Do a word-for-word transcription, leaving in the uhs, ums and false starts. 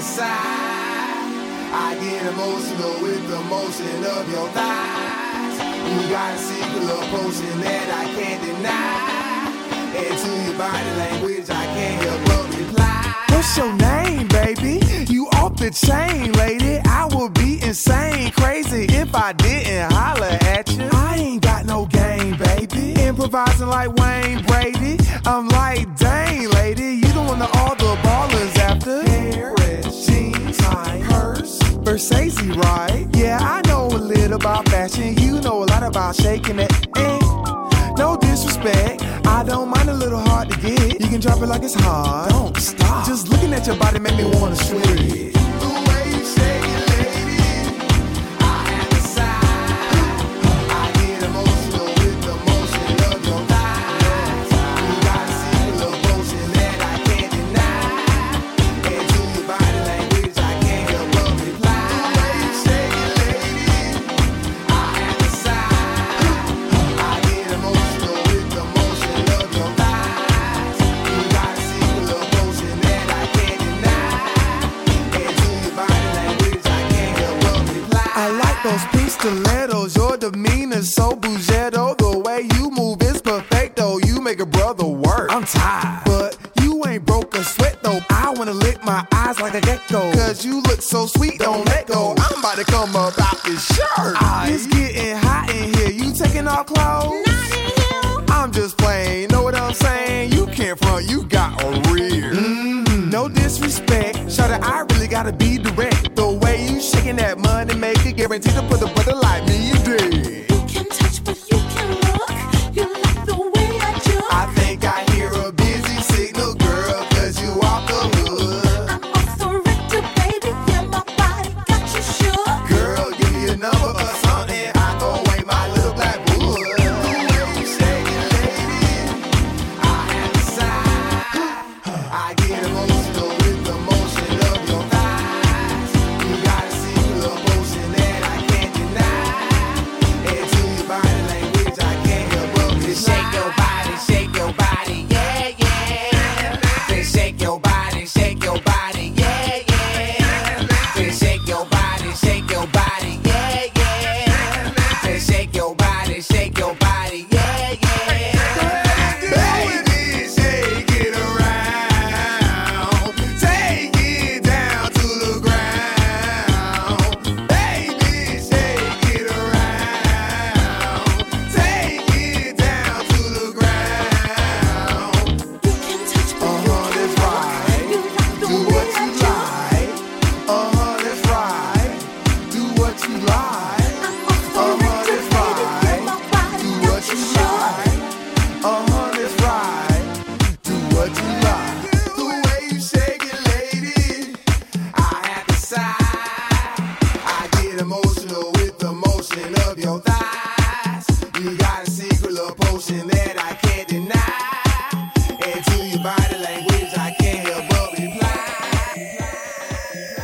side. I get emotional with the motion of your thighs. You got a secret little potion that I can't deny. And to your body language I can't help but reply. What's your name, baby? You off the chain, lady. I would be insane, crazy if I didn't holler at you. I ain't got no game, baby. Improvising like Wayne Brady. I'm like, dang, lady, you the one that all the ballers after. Hair, jeans, tie, purse, Versace, right? Yeah, I know a little about fashion. You know a lot about shaking it. And no disrespect, I don't mind a little hard to get. You can drop it like it's hot. Don't stop. Just looking at your body make me wanna swing. The way you shake it, lady, I have to sigh. I get emotional with the motion of your thighs. You got a secret little potion that I can't deny. And to your body language I can't help but reply. The way you shake it, lady, I have to sigh. I get emotional with the motion of your thighs. You got a secret little potion that I can't deny. And to your body language I can't help but reply. I like those pink stilettos. Your demeanor's so bougetto. The way you move is perfecto. You make a brother work. I'm tired, but you ain't broke a sweat though. I wanna lick my eyes like a gecko. Cause you look so sweet, don't let go. I'm about to come up out this shirt. It's getting hot in here. You taking off clothes? Not in here. I'm just playing, know what I'm saying? You can't front, you got a rear. Mm-hmm. No disrespect, shawty, I really gotta be direct. The way you shaking that money make it guaranteed to put a brother like me in dead. You can touch, but you can look. You like the way I do. I think I hear a busy signal, girl, cause you off the hood. I'm off the Richter, baby. Yeah, my body got you shook. Girl, give me a number or something, I go away my little black wood. The way you shake it, lady, I have to sigh. I get emotional with the motion of your thighs. You got a secret little potion that I can't deny. And to your body language I can't help but reply. Shake your body, shake your body, yeah, yeah. Then shake your body, shake your body, yeah, yeah. Then shake your body, shake your body, yeah, yeah. Then shake your body, shake your body, yeah, yeah. Baby, shake it around. Take it down to the ground. Baby, shake it around. Take it down to the ground. You can touch, but you Uh-huh, can that's look. right. You like the Do way what I you do. like. Uh-huh, that's right. Do what you like. I'm off the Uh-huh, Richter, that's baby. Yeah, right. my body Do got what you you shook. like. Uh-huh, that's right. Do what you like. The way you shake it, lady, I have to sigh. I get emotional with the motion of your thighs. You got a secret little potion that I can't